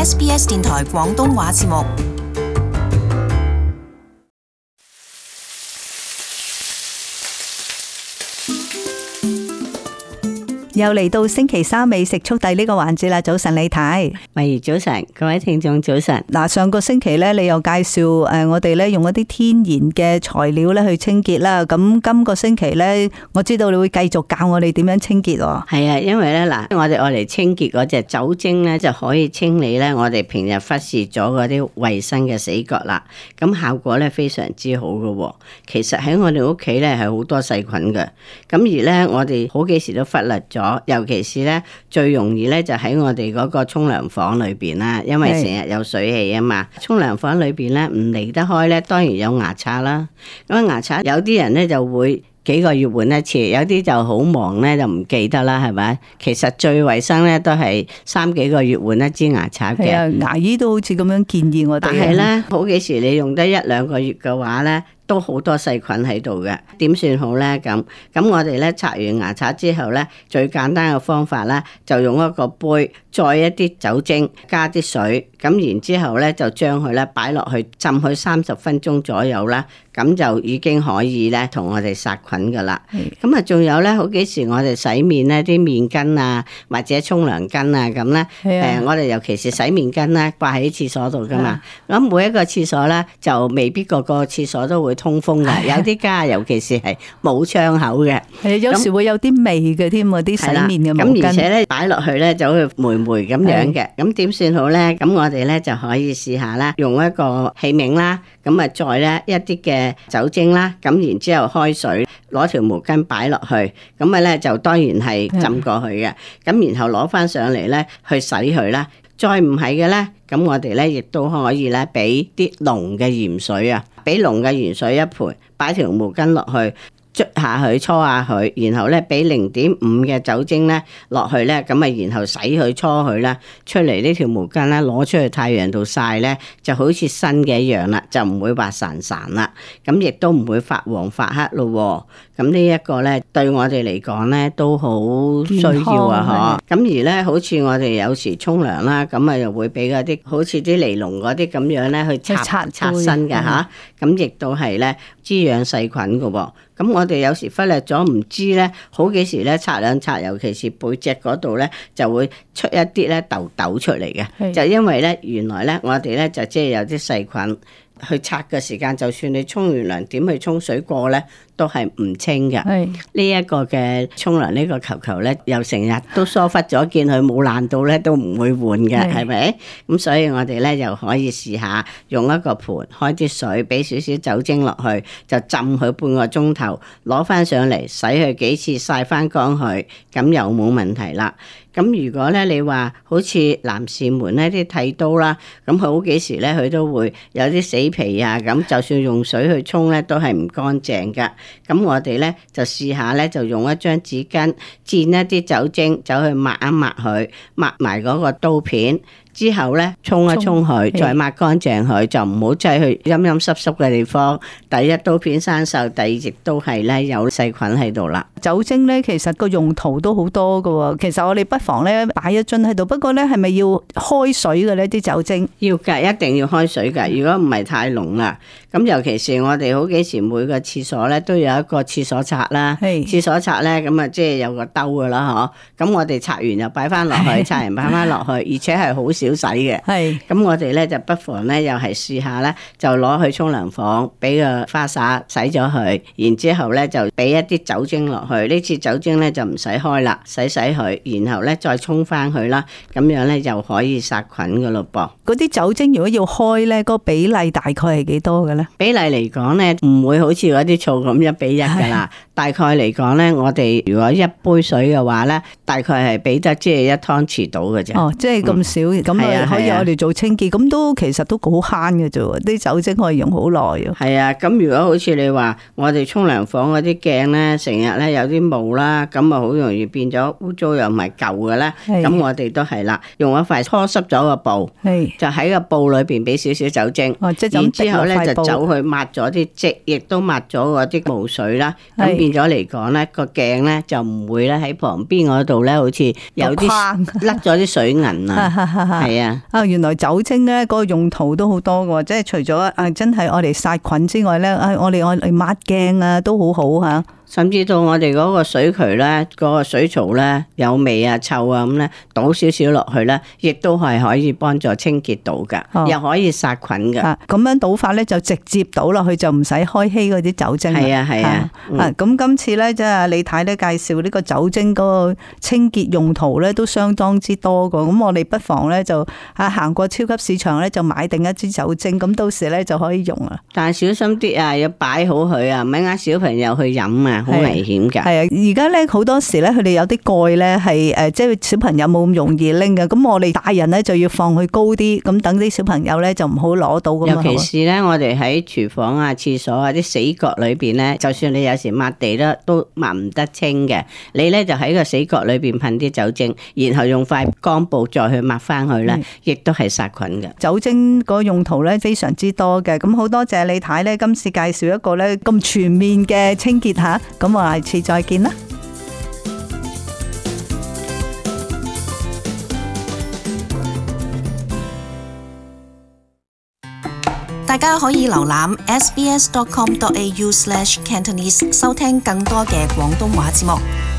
SBS 電台廣東話節目。 又嚟到星期三美食速遞呢個環節啦！早晨李太， 喂，早晨，各位聽眾早晨。 嗱，上個星期咧，你又介紹我哋咧用一啲天然嘅材料咧去清潔啦。咁今個星期咧，我知道你會繼續教我哋點樣清潔喎。 係啊，因為咧嗱，我哋愛嚟清潔嗰隻酒精咧，就可以清理咧我哋平日忽視咗嗰啲衛生嘅死角啦。咁效果咧非常之好噶。其實喺我哋屋企咧係好多細菌嘅，咁而咧我哋好幾時都忽略咗。尤其是咧，最容易咧就喺我哋嗰個沖涼房裏邊啦，因為成日有水氣啊嘛。沖涼房裏邊咧唔離得開咧，當然有牙刷啦。咁牙刷有啲人咧就會幾個月換一次，有啲就好忙咧就唔記得啦，係咪？其實最衛生咧都係3幾個月換一支牙刷嘅。 係啊，牙醫都好似咁樣建議我哋。 但係咧，好幾時你用得1、2個月嘅話咧，都好多細菌喺度嘅，點算好咧？咁我哋咧刷完牙刷之後咧，最簡單嘅方法咧，就用一個杯載一啲酒精，加啲水，咁然之後咧就將佢咧擺落去浸佢30分鐘左右啦，咁就已經可以咧同我哋殺菌噶啦。咁啊，仲有咧，好幾時我哋洗面咧，啲面巾啊，或者沖涼巾啊咁咧，我哋尤其是洗面巾咧，掛喺廁所度噶嘛。咁每一個廁所咧，就未必個廁所都會通風嘅，有啲家尤其是係冇窗口嘅， 係有時會有啲味嘅添喎，啲洗面嘅毛巾。 咁而且咧擺落去咧就好似霉霉咁樣嘅，咁點算好咧？咁我哋咧就可以試下啦，用一個器皿啦，咁啊再咧一啲嘅酒精啦，咁然之後開水，攞條毛巾擺落去，咁啊咧就當然係浸過去嘅，咁然後攞翻上嚟咧去洗佢啦。再唔係嘅咧，咁我哋咧亦都可以咧俾啲濃嘅鹽水啊，俾濃嘅鹽水一盆，擺條毛巾落去，捽下佢，搓下佢，然後咧俾0.5嘅酒精咧落去咧，咁啊然後洗佢搓佢啦，出嚟呢條毛巾咧攞出去太陽度曬咧，就好似新嘅一樣啦，就唔會話潺潺啦，咁亦都唔會發黃發黑咯。咁呢一個咧對我哋嚟講咧都好需要啊，嗬。咁而咧好似我哋有時沖涼啦，咁啊又會俾嗰啲好似啲尼龍嗰啲咁樣咧去擦身嘅吓，咁亦都係咧滋養細菌噶喎。咁我哋有時忽略咗唔知咧，好幾時咧擦兩擦，尤其是背脊嗰度咧，就會出一啲咧痘痘出嚟嘅，就因為咧原來咧我哋咧就即係有啲細菌去擦嘅時間，就算你沖完涼點去沖水過咧，都係唔清嘅。呢一個嘅沖涼呢個球咧，又成日都疏忽咗，見佢冇爛到咧，都唔會換嘅，係咪？咁所以我哋咧又可以試下用一個盆，開啲水，俾少少酒精落去，就浸佢半個鐘頭，攞翻上嚟洗佢幾次，曬翻乾佢，咁又冇問題啦。咁如果咧你話好似男士們呢啲剃刀啦，咁佢好幾時咧佢都會有啲死皮啊，咁就算用水去沖咧都係唔乾淨噶。咁我哋咧就試下咧，就用一張紙巾蘸一啲酒精，走去抹一抹佢，抹埋嗰個刀片。之後咧沖一沖佢，再抹乾淨佢，就唔好擠去陰陰濕濕嘅地方。第一刀片生鏽，第二亦都係咧有細菌喺度啦。 酒精咧其實個用途都好多噶喎，其實我哋不妨咧擺一樽喺度，不過咧係咪要開水嘅呢啲酒精？要噶， 一定要開水噶，如果唔係太濃啦。咁尤其是我哋好幾時每個廁所咧都有一個廁所刷啦，廁所刷咧咁啊即係有個兜噶啦嗬。咁我哋刷完又擺翻落去，刷完擺翻落去，而且係好少洗嘅。咁我哋咧就不妨咧又係試下咧，就攞去沖涼房，俾個花灑洗咗佢，然之後咧就俾一啲酒精落去。呢次酒精咧就唔使開啦，洗佢，然後咧再沖翻佢啦，咁樣咧就可以殺菌噶咯噃。 嗰啲酒精如果要開咧，個比例大概係幾多嘅咧？ 比例嚟講咧，唔會好似嗰啲醋咁1比1噶啦。大概嚟講咧，我哋如果1杯水嘅話咧，大概係俾得即係1湯匙到嘅啫。 哦，即係咁少，咁可以我哋做清潔，咁都其實都好慳嘅啫。啲酒精可以用好耐啊。 係啊，咁如果好似你話我哋沖涼房嗰啲鏡咧，成日咧有啲霧啦，咁啊好容易變咗污糟又唔係舊嘅咧。咁我哋都係啦，用一塊搓濕咗個布，就喺個布裏邊俾少少酒精，然之後咧就走去抹咗啲漬，亦都抹咗嗰啲霧水啦。咁變咗嚟講咧，個鏡咧就唔會咧喺旁邊嗰度咧，好似有啲甩咗啲水銀啊，係啊。 啊，原來酒精咧嗰個用途都好多嘅，即係除咗真係我哋殺菌之外咧，我哋抹鏡啊都好好嚇。 甚至到我哋嗰個水渠咧，嗰個水槽咧有味啊、臭啊咁咧，倒少少落去咧，亦都係可以幫助清潔到噶，又可以殺菌噶。 咁樣倒法咧就直接倒落去，就唔使開稀嗰啲酒精。 係啊係啊。 咁今次咧即係李太咧介紹呢個酒精嗰個清潔用途咧都相當之多噶。咁我哋不妨咧就行過超級市場咧就買定一支酒精，咁到時咧就可以用啦。 但係小心啲啊，要擺好佢啊，唔係啱小朋友去飲啊。好危險㗎。 係啊，而家咧好多時咧，佢哋有啲蓋咧係即係小朋友冇咁容易拎嘅。咁我哋大人咧就要放佢高啲，咁等啲小朋友咧就唔好攞到咁。 尤其是咧，我哋喺廚房啊、廁所啊啲死角裏邊咧，就算你有時抹地咧都抹唔得清嘅。你咧就喺個死角裏邊噴啲酒精，然後用塊乾布再去抹翻去咧，亦都係殺菌嘅。 酒精個用途咧非常之多嘅。咁好多謝李太咧今次介紹一個咧咁全面嘅清潔吓。咁我下次再見啦。 大家可以瀏覽 sbs.com.au/cantonese 收聽更多嘅廣東話節目。